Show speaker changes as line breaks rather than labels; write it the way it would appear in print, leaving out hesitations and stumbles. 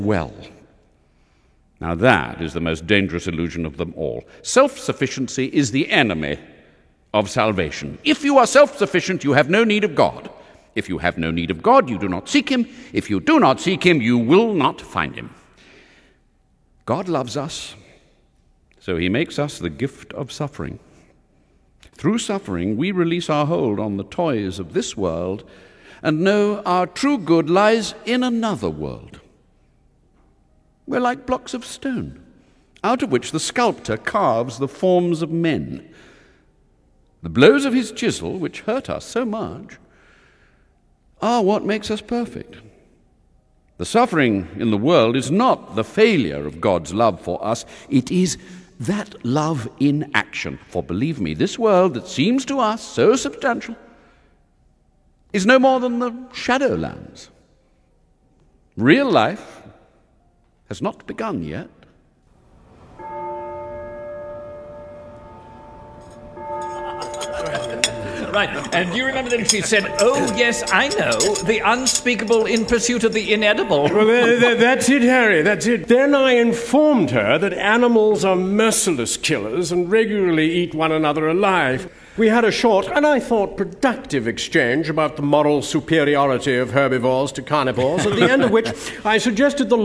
well. Now that is the most dangerous illusion of them all. Self-sufficiency is the enemy of salvation. If you are self-sufficient, you have no need of God. If you have no need of God, you do not seek him. If you do not seek him, you will not find him. God loves us, so he makes us the gift of suffering. Through suffering, we release our hold on the toys of this world and know our true good lies in another world. We're like blocks of stone, out of which the sculptor carves the forms of men. The blows of his chisel, which hurt us so much, are what makes us perfect. The suffering in the world is not the failure of God's love for us. It is that love in action. For believe me, this world that seems to us so substantial is no more than the Shadowlands. Real life has not begun yet.
Right, and you remember then she said, "Oh, yes, I know, the unspeakable in pursuit of the inedible."
Well, that's it, Harry, that's it. Then I informed her that animals are merciless killers and regularly eat one another alive. We had a short, and I thought productive exchange about the moral superiority of herbivores to carnivores, at the end of which I suggested the